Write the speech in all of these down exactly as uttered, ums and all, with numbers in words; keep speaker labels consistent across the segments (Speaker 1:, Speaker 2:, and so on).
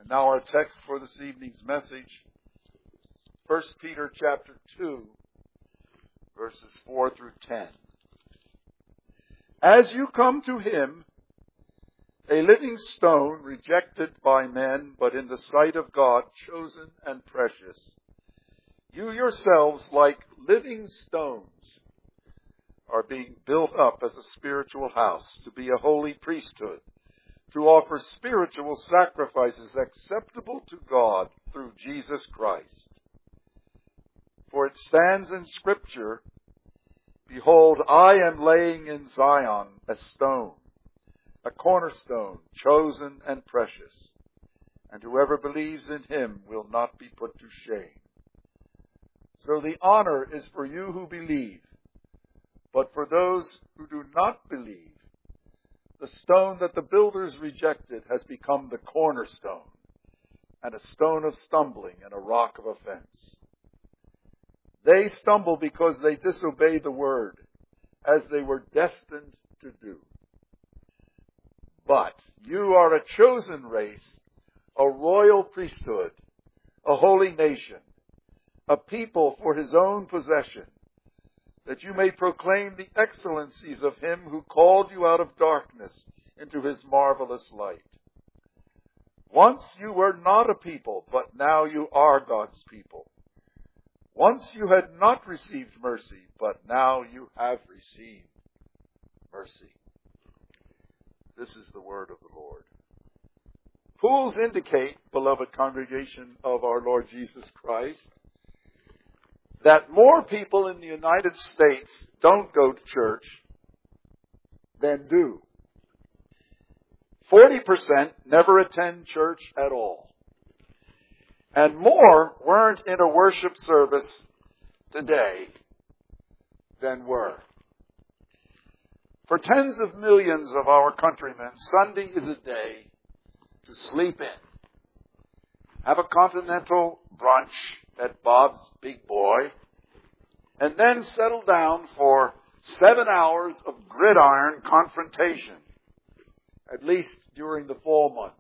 Speaker 1: Now our text for this evening's message, First Peter chapter two, verses four through ten. As you come to him, a living stone rejected by men, but in the sight of God chosen and precious, you yourselves, like living stones, are being built up as a spiritual house, to be a holy priesthood, to offer spiritual sacrifices acceptable to God through Jesus Christ. For it stands in Scripture, behold, I am laying in Zion a stone, a cornerstone, chosen and precious, and whoever believes in him will not be put to shame. So the honor is for you who believe, but for those who do not believe, the stone that the builders rejected has become the cornerstone, and a stone of stumbling and a rock of offense. They stumble because they disobey the word, as they were destined to do. But you are a chosen race, a royal priesthood, a holy nation, a people for his own possession, that you may proclaim the excellencies of him who called you out of darkness into his marvelous light. Once you were not a people, but now you are God's people. Once you had not received mercy, but now you have received mercy. This is the word of the Lord. Fools indicate, beloved congregation of our Lord Jesus Christ, that more people in the United States don't go to church than do. forty percent never attend church at all. And more weren't in a worship service today than were. For tens of millions of our countrymen, Sunday is a day to sleep in, have a continental brunch at Bob's Big Boy, and then settle down for seven hours of gridiron confrontation, at least during the fall months.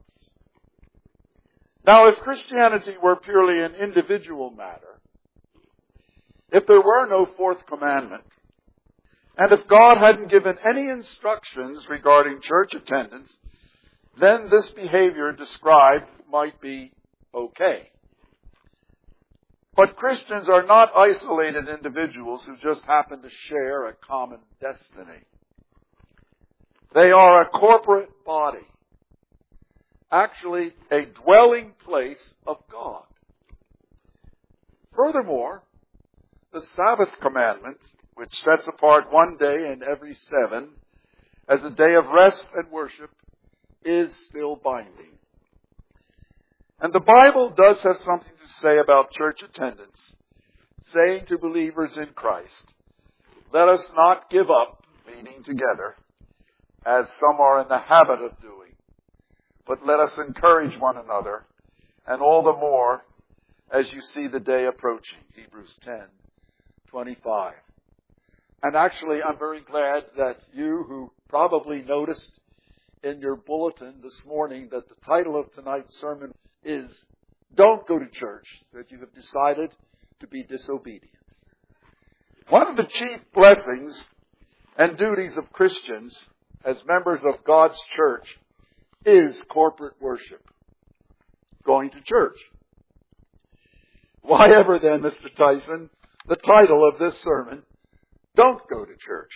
Speaker 1: Now, if Christianity were purely an individual matter, if there were no fourth commandment, and if God hadn't given any instructions regarding church attendance, then this behavior described might be okay. But Christians are not isolated individuals who just happen to share a common destiny. They are a corporate body, actually a dwelling place of God. Furthermore, the Sabbath commandment, which sets apart one day in every seven as a day of rest and worship, is still binding. And the Bible does have something to say about church attendance, saying to believers in Christ, let us not give up meeting together, as some are in the habit of doing, but let us encourage one another, and all the more as you see the day approaching, Hebrews ten twenty-five. And actually, I'm very glad that you, who probably noticed in your bulletin this morning that the title of tonight's sermon is Don't Go to Church, that you have decided to be disobedient. One of the chief blessings and duties of Christians as members of God's church is corporate worship, going to church. Why ever then, Mister Tyson, the title of this sermon, Don't Go to Church?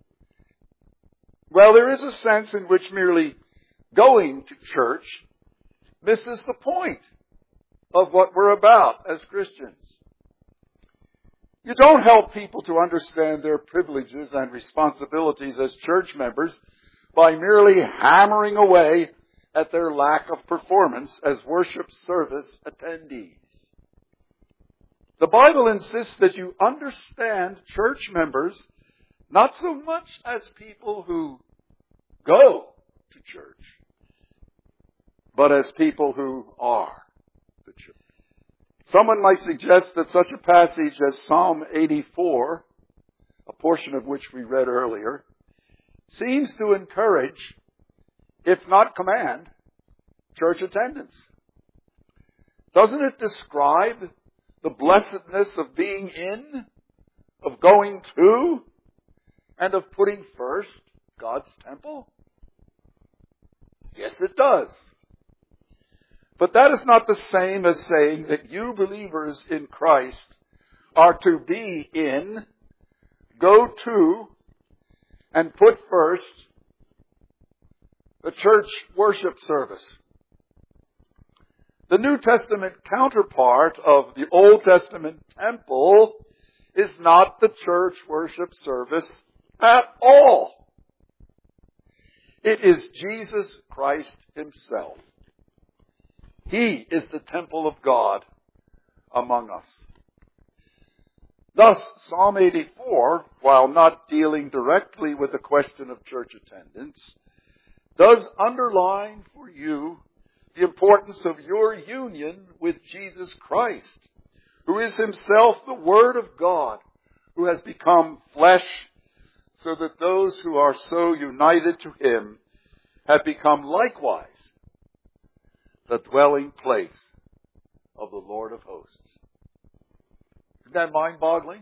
Speaker 1: Well, there is a sense in which merely going to church misses the point of what we're about as Christians. You don't help people to understand their privileges and responsibilities as church members by merely hammering away at their lack of performance as worship service attendees. The Bible insists that you understand church members not so much as people who go to church, but as people who are the church. Someone might suggest that such a passage as Psalm eighty-four, a portion of which we read earlier, seems to encourage, if not command, church attendance. Doesn't it describe the blessedness of being in, of going to, and of putting first God's temple? Yes, it does. But that is not the same as saying that you believers in Christ are to be in, go to, and put first the church worship service. The New Testament counterpart of the Old Testament temple is not the church worship service at all. It is Jesus Christ himself. He is the temple of God among us. Thus, Psalm eighty-four, while not dealing directly with the question of church attendance, does underline for you the importance of your union with Jesus Christ, who is himself the Word of God, who has become flesh, so that those who are so united to him have become likewise the dwelling place of the Lord of hosts. Isn't that mind-boggling?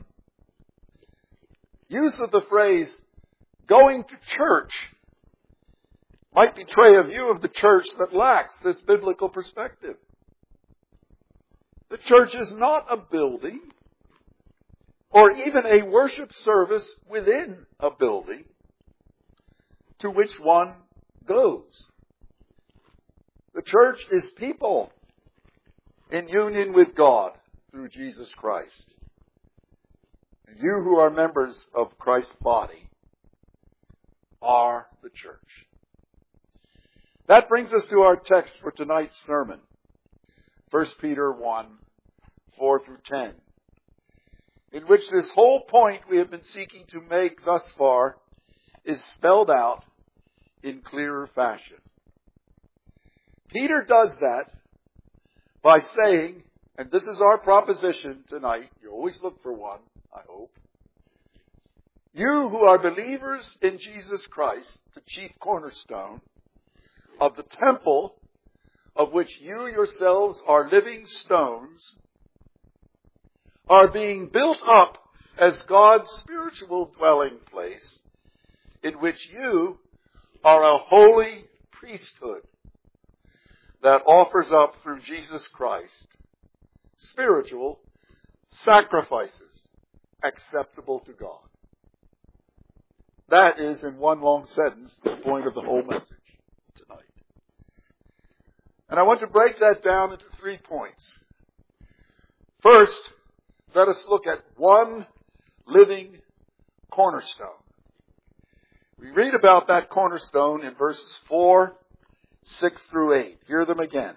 Speaker 1: Use of the phrase, going to church, might betray a view of the church that lacks this biblical perspective. The church is not a building, or even a worship service within a building, to which one goes. The church is people in union with God through Jesus Christ. And you who are members of Christ's body are the church. That brings us to our text for tonight's sermon. First Peter one, four through ten. In which this whole point we have been seeking to make thus far is spelled out in clearer fashion. Peter does that by saying, and this is our proposition tonight, you always look for one, I hope. You who are believers in Jesus Christ, the chief cornerstone of the temple of which you yourselves are living stones, are being built up as God's spiritual dwelling place, in which you are a holy priesthood that offers up through Jesus Christ spiritual sacrifices acceptable to God. That is, in one long sentence, the point of the whole message tonight. And I want to break that down into three points. First, let us look at one living cornerstone. We read about that cornerstone in verses four, six through eight. Hear them again.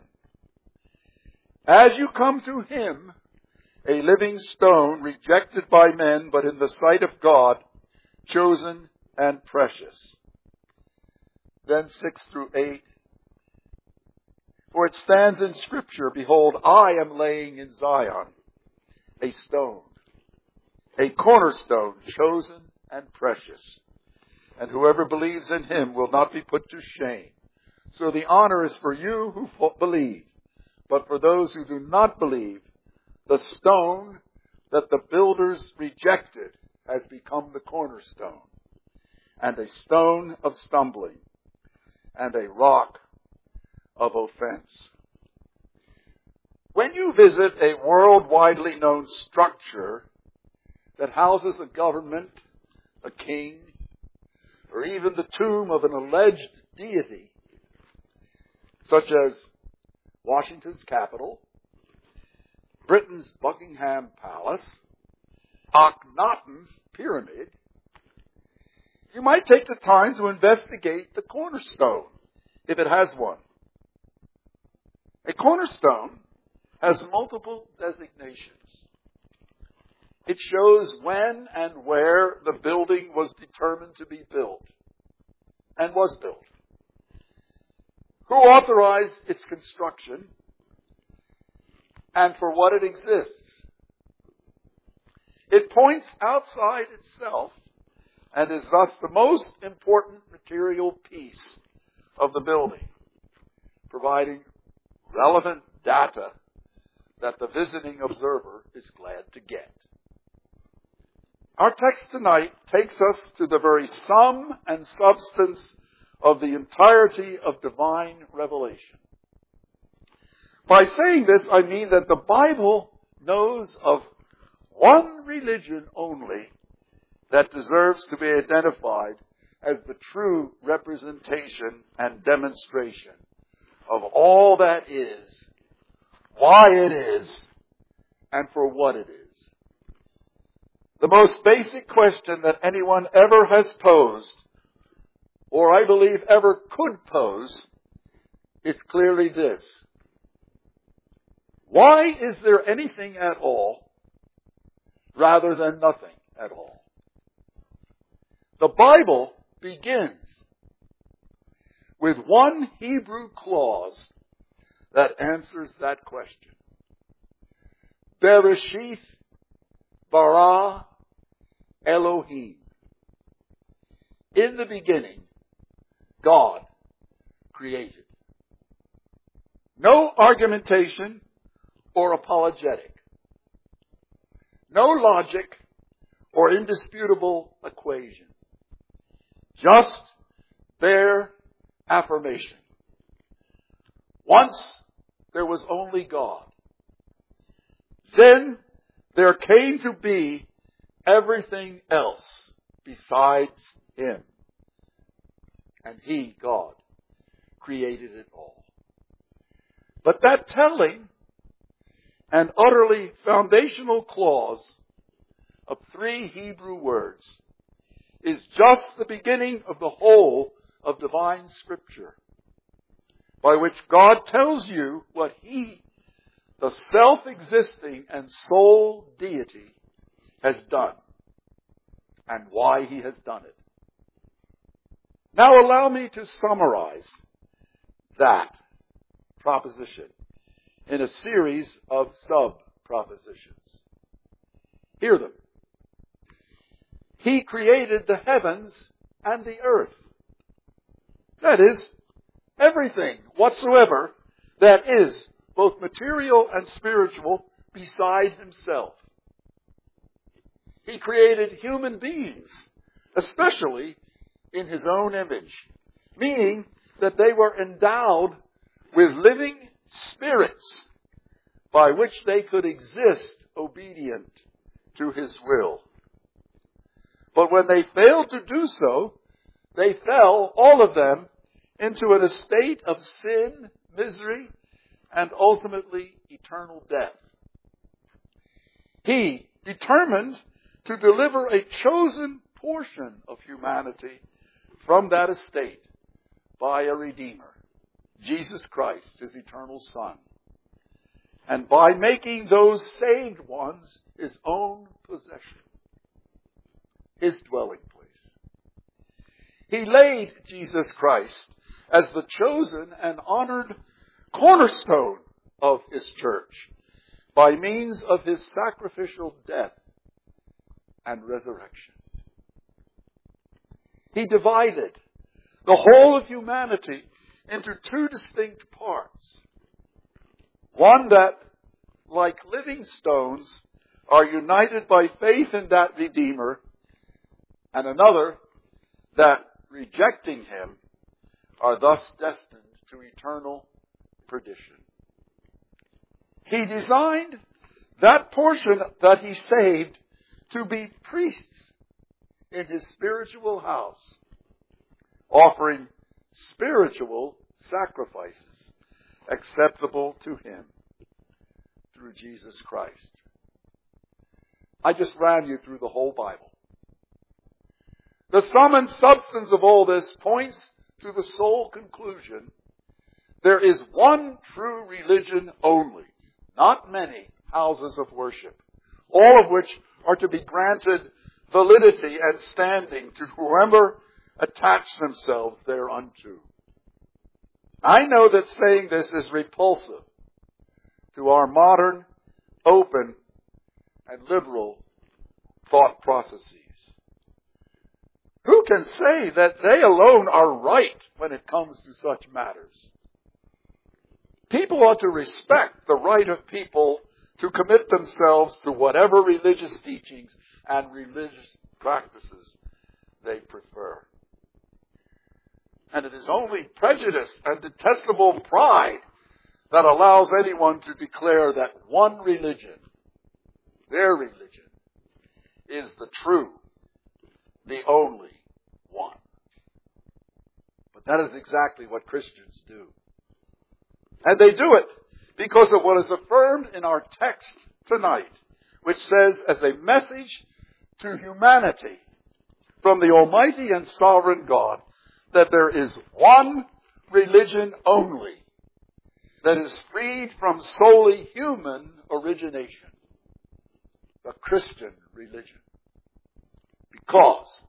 Speaker 1: As you come to him, a living stone, rejected by men, but in the sight of God, chosen and precious. Then six through eight. For it stands in Scripture, behold, I am laying in Zion a stone, a cornerstone, chosen and precious. And whoever believes in him will not be put to shame. So the honor is for you who believe. But for those who do not believe, the stone that the builders rejected has become the cornerstone, and a stone of stumbling, and a rock of offense. When you visit a worldwidely known structure that houses a government, a king, or even the tomb of an alleged deity, such as Washington's Capitol, Britain's Buckingham Palace, Akhenaten's Pyramid, you might take the time to investigate the cornerstone, if it has one. A cornerstone has multiple designations. It shows when and where the building was determined to be built, and was built. Who authorized its construction, and for what it exists. It points outside itself, and is thus the most important material piece of the building, providing relevant data that the visiting observer is glad to get. Our text tonight takes us to the very sum and substance of the entirety of divine revelation. By saying this, I mean that the Bible knows of one religion only that deserves to be identified as the true representation and demonstration of all that is, why it is, and for what it is. The most basic question that anyone ever has posed, or I believe ever could pose, is clearly this. Why is there anything at all rather than nothing at all? The Bible begins with one Hebrew clause that answers that question. Bereshith bara Elohim. In the beginning, God created. No argumentation or apologetic. No logic or indisputable equation. Just bare affirmation. Once there was only God. Then there came to be everything else besides Him. And He, God, created it all. But that telling and utterly foundational clause of three Hebrew words is just the beginning of the whole of divine Scripture, by which God tells you what He, the self-existing and sole deity, has done and why He has done it. Now allow me to summarize that proposition in a series of sub-propositions. Hear them. He created the heavens and the earth. That is, everything whatsoever that is both material and spiritual beside Himself. He created human beings, especially in His own image, meaning that they were endowed with living spirits by which they could exist obedient to His will. But when they failed to do so, they fell, all of them, into an estate of sin, misery, and ultimately eternal death. He determined to deliver a chosen portion of humanity from that estate by a Redeemer, Jesus Christ, His eternal Son, and by making those saved ones His own possession, His dwelling place. He laid Jesus Christ as the chosen and honored cornerstone of His church by means of His sacrificial death and resurrection. He divided the whole of humanity into two distinct parts. One that, like living stones, are united by faith in that Redeemer, and another that, rejecting Him, are thus destined to eternal perdition. He designed that portion that He saved to be priests in His spiritual house, offering spiritual sacrifices acceptable to Him through Jesus Christ. I just ran you through the whole Bible. The sum and substance of all this points to the sole conclusion: there is one true religion only, not many houses of worship, all of which are to be granted validity and standing to whoever attach themselves thereunto. I know that saying this is repulsive to our modern, open, and liberal thought processes. Who can say that they alone are right when it comes to such matters? People ought to respect the right of people to commit themselves to whatever religious teachings and religious practices they prefer. And it is only prejudice and detestable pride that allows anyone to declare that one religion, their religion, is the true, the only one. But that is exactly what Christians do. And they do it because of what is affirmed in our text tonight, which says, as a message to humanity from the Almighty and Sovereign God, that there is one religion only that is freed from solely human origination, the Christian religion. Because,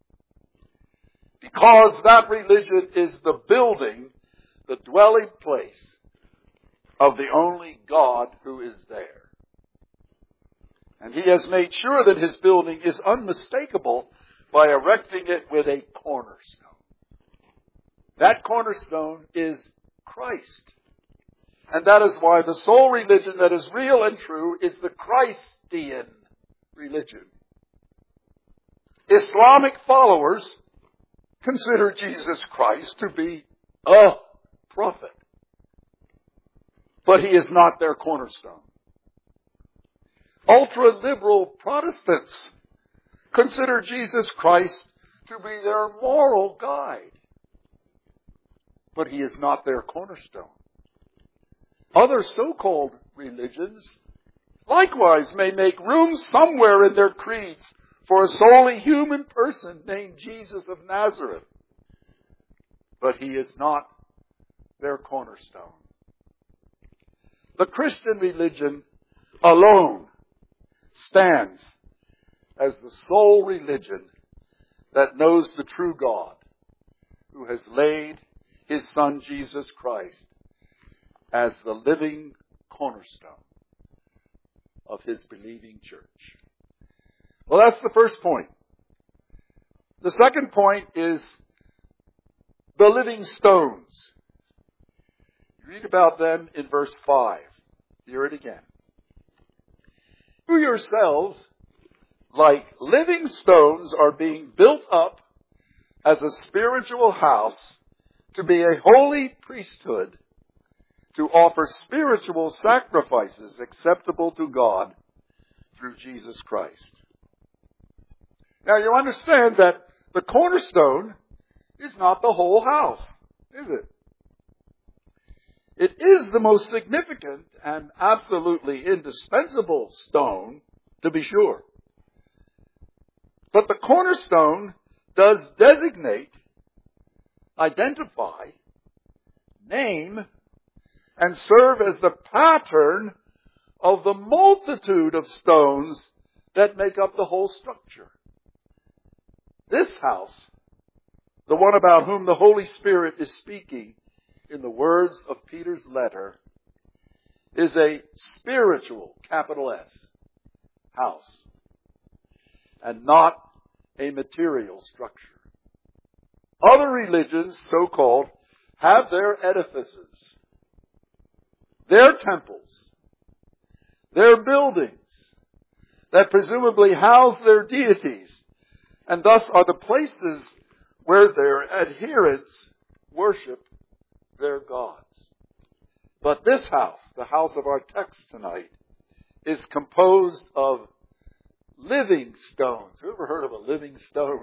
Speaker 1: because that religion is the building, the dwelling place of the only God who is there. And He has made sure that His building is unmistakable by erecting it with a cornerstone. That cornerstone is Christ. And that is why the sole religion that is real and true is the Christian religion. Islamic followers consider Jesus Christ to be a prophet. But He is not their cornerstone. Ultra-liberal Protestants consider Jesus Christ to be their moral guide. But He is not their cornerstone. Other so-called religions likewise may make room somewhere in their creeds for a solely human person named Jesus of Nazareth. But He is not their cornerstone. The Christian religion alone stands as the sole religion that knows the true God, who has laid His Son Jesus Christ as the living cornerstone of His believing church. Well, that's the first point. The second point is the living stones. You read about them in verse five. Hear it again. You yourselves, like living stones, are being built up as a spiritual house to be a holy priesthood, to offer spiritual sacrifices acceptable to God through Jesus Christ. Now you understand that the cornerstone is not the whole house, is it? It is the most significant and absolutely indispensable stone, to be sure. But the cornerstone does designate, identify, name, and serve as the pattern of the multitude of stones that make up the whole structure. This house, the one about whom the Holy Spirit is speaking in the words of Peter's letter, is a spiritual, capital S, house, and not a material structure. Other religions, so-called, have their edifices, their temples, their buildings that presumably house their deities, and thus are the places where their adherents worship their gods. But this house, the house of our text tonight, is composed of living stones. Who ever heard of a living stone?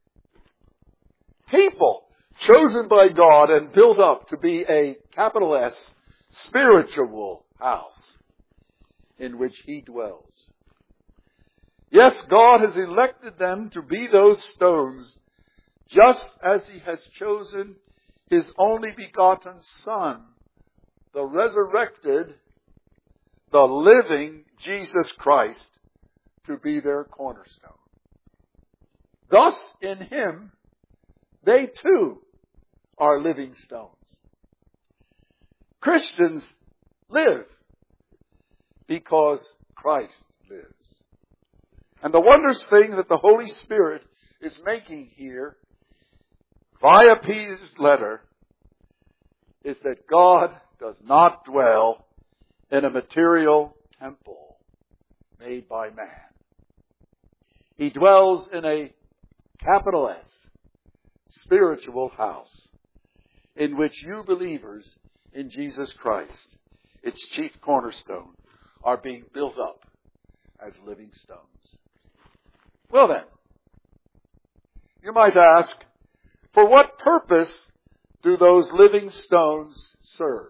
Speaker 1: People chosen by God and built up to be a, capital S, spiritual house in which He dwells. Yes, God has elected them to be those stones, just as He has chosen His only begotten Son, the resurrected, the living Jesus Christ, to be their cornerstone. Thus, in Him, they too are living stones. Christians live because Christ lives. And the wondrous thing that the Holy Spirit is making here, via Peter's letter, is that God does not dwell in a material temple made by man. He dwells in a capital S, spiritual house, in which you believers in Jesus Christ, its chief cornerstone, are being built up as living stones. Well then, you might ask, for what purpose do those living stones serve?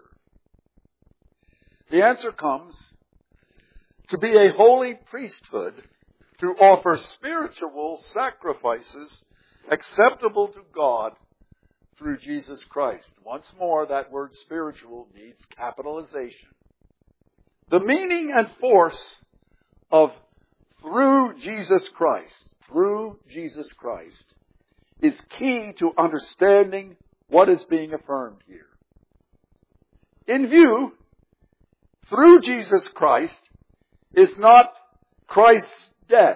Speaker 1: The answer comes to be a holy priesthood, to offer spiritual sacrifices acceptable to God through Jesus Christ. Once more, that word spiritual needs capitalization. The meaning and force of through Jesus Christ, through Jesus Christ, is key to understanding what is being affirmed here. In view, through Jesus Christ is not Christ's death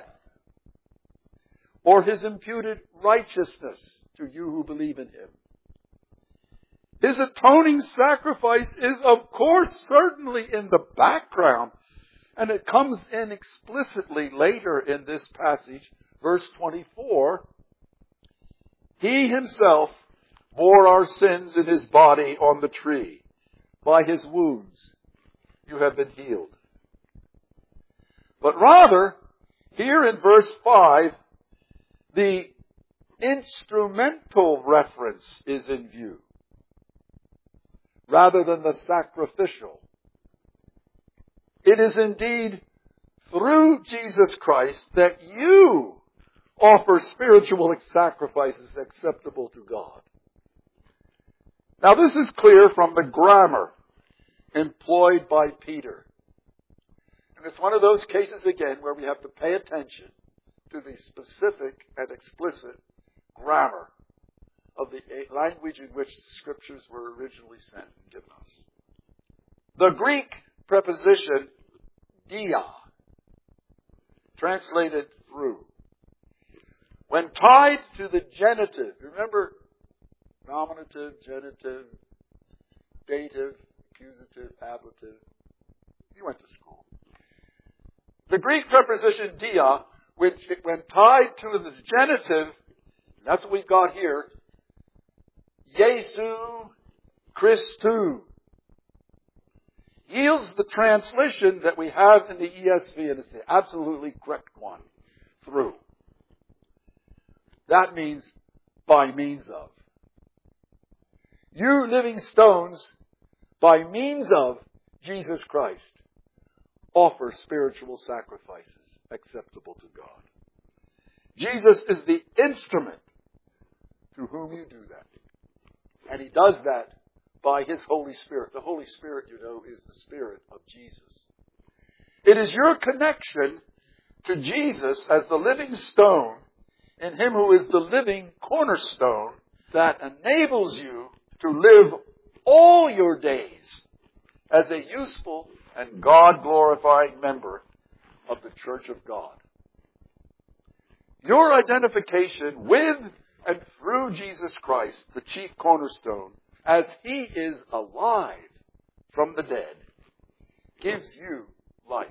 Speaker 1: or his imputed righteousness to you who believe in him. His atoning sacrifice is, of course, certainly in the background, and it comes in explicitly later in this passage, verse twenty-four. He himself bore our sins in his body on the tree. By his wounds you have been healed. But rather, here in verse five, the instrumental reference is in view, rather than the sacrificial. It is indeed through Jesus Christ that you offer spiritual sacrifices acceptable to God. Now this is clear from the grammar employed by Peter. And it's one of those cases again where we have to pay attention to the specific and explicit grammar of the language in which the Scriptures were originally sent and given us. The Greek preposition dia, translated through, when tied to the genitive, remember nominative, genitive, dative, accusative, ablative. You went to school. The Greek preposition dia, which when tied to the genitive, that's what we've got here, Jesu Christou, yields the translation that we have in the E S V, and it's the absolutely correct one, through. That means by means of. You living stones, by means of Jesus Christ, offer spiritual sacrifices acceptable to God. Jesus is the instrument through whom you do that. And he does that by his Holy Spirit. The Holy Spirit, you know, is the Spirit of Jesus. It is your connection to Jesus as the living stone, in him who is the living cornerstone, that enables you to live all your days as a useful and God-glorifying member of the Church of God. Your identification with and through Jesus Christ, the chief cornerstone, as he is alive from the dead, gives you life.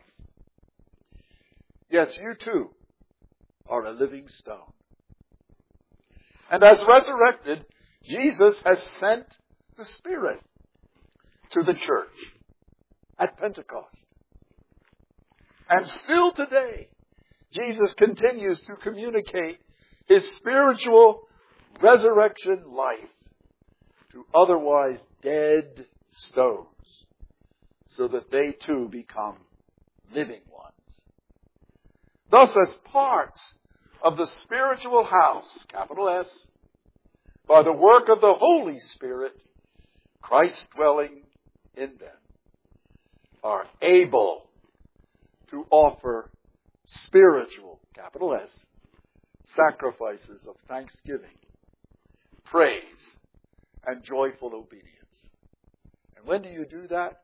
Speaker 1: Yes, you too are a living stone. And as resurrected, Jesus has sent the Spirit to the church at Pentecost. And still today, Jesus continues to communicate his spiritual resurrection life to otherwise dead stones, so that they too become living ones. Thus, as parts of the spiritual house, capital S, by the work of the Holy Spirit, Christ dwelling in them, are able to offer spiritual, capital S, sacrifices of thanksgiving, praise, and joyful obedience. And when do you do that?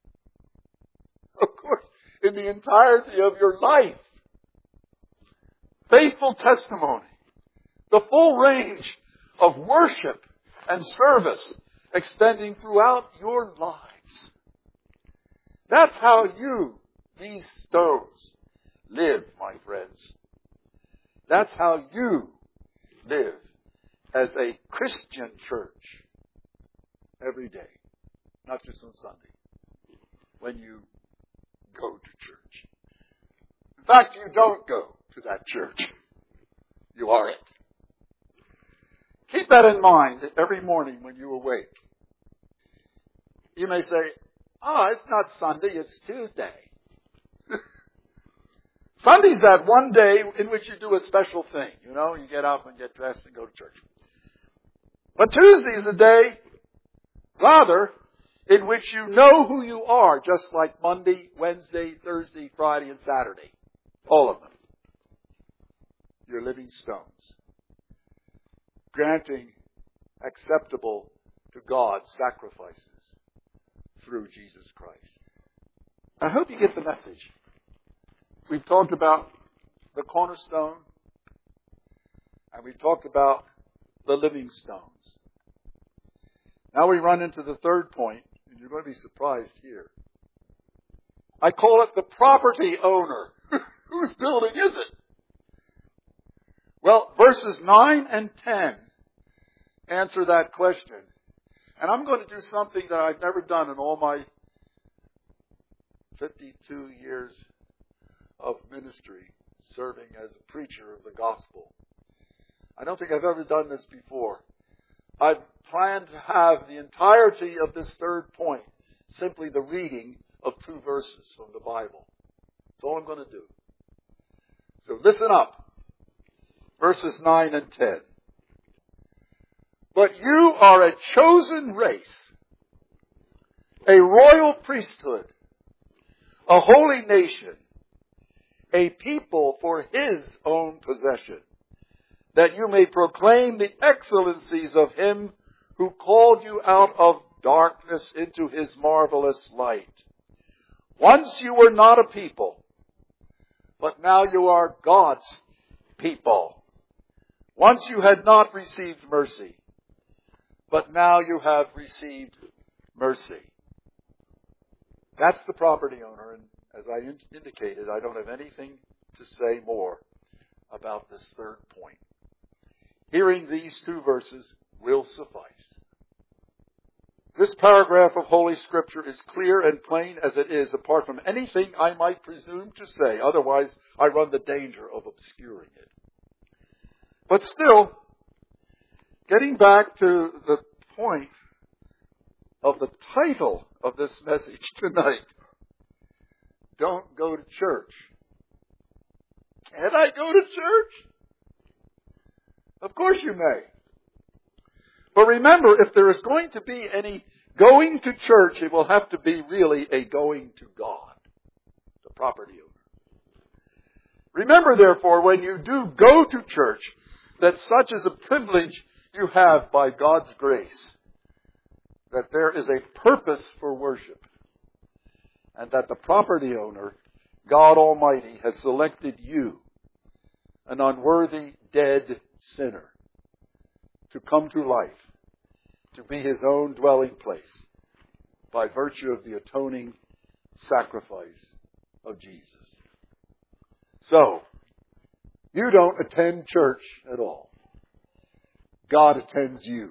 Speaker 1: Of course, in the entirety of your life. Faithful testimony, the full range of worship and service extending throughout your lives. That's how you these stones live, my friends. That's how you live as a Christian church every day, not just on Sunday, when you go to church. In fact, you don't go to that church. You are it. Keep that in mind every morning when you awake. You may say, oh, it's not Sunday, it's Tuesday. Sunday's that one day in which you do a special thing. You know, you get up and get dressed and go to church. But Tuesday is a day, rather, in which you know who you are, just like Monday, Wednesday, Thursday, Friday, and Saturday. All of them. You're living stones. Granting acceptable to God sacrifices through Jesus Christ. I hope you get the message. We've talked about the cornerstone, and we've talked about the living stones. Now we run into the third point, and you're going to be surprised here. I call it the property owner. Whose building is it? Well, verses nine and ten answer that question. And I'm going to do something that I've never done in all my fifty-two years of ministry, serving as a preacher of the gospel. I don't think I've ever done this before. I've planned to have the entirety of this third point simply the reading of two verses from the Bible. That's all I'm going to do. So listen up. Verses nine and ten. But you are a chosen race, a royal priesthood, a holy nation, a people for His own possession, that you may proclaim the excellencies of Him who called you out of darkness into His marvelous light. Once you were not a people, but now you are God's people. Once you had not received mercy, but now you have received mercy. That's the property owner, and as I indicated, I don't have anything to say more about this third point. Hearing these two verses will suffice. This paragraph of Holy Scripture is clear and plain as it is, apart from anything I might presume to say. Otherwise, I run the danger of obscuring it. But still, getting back to the point of the title of this message tonight, don't go to church. Can I go to church? Of course you may. But remember, if there is going to be any going to church, it will have to be really a going to God, the property owner. Remember, therefore, when you do go to church, that such is a privilege you have by God's grace, that there is a purpose for worship, and that the property owner, God Almighty, has selected you, an unworthy, dead sinner, to come to life, to be His own dwelling place, by virtue of the atoning sacrifice of Jesus. So, you don't attend church at all. God attends you.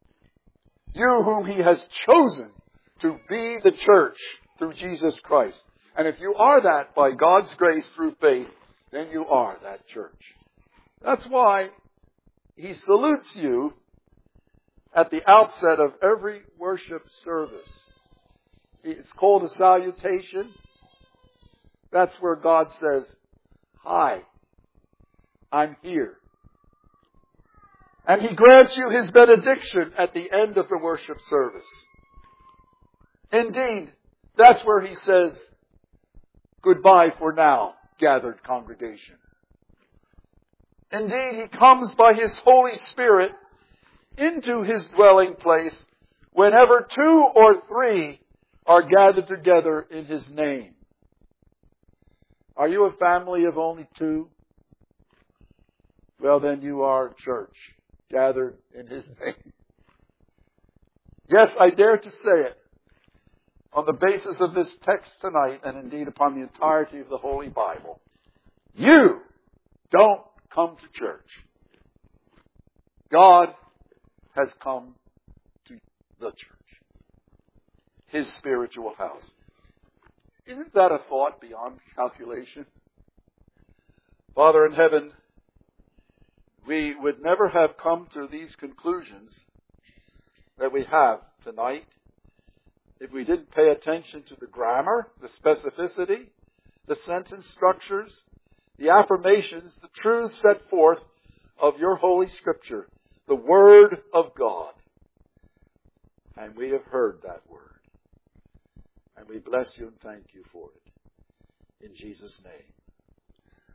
Speaker 1: You whom He has chosen to be the church through Jesus Christ. And if you are that by God's grace through faith, then you are that church. That's why He salutes you at the outset of every worship service. It's called a salutation. That's where God says, "Hi, I'm here." And He grants you His benediction at the end of the worship service. Indeed, that's where He says, "Goodbye for now, gathered congregation." Indeed, He comes by His Holy Spirit into His dwelling place whenever two or three are gathered together in His name. Are you a family of only two? Well, then you are a church gathered in His name. Yes, I dare to say it. on the basis of this text tonight, and indeed upon the entirety of the Holy Bible, you don't come to church. God has come to the church, His spiritual house. Isn't that a thought beyond calculation? Father in heaven, we would never have come to these conclusions that we have tonight if we didn't pay attention to the grammar, the specificity, the sentence structures, the affirmations, the truths set forth of your Holy Scripture, the Word of God. And we have heard that Word. And we bless you and thank you for it. In Jesus' name.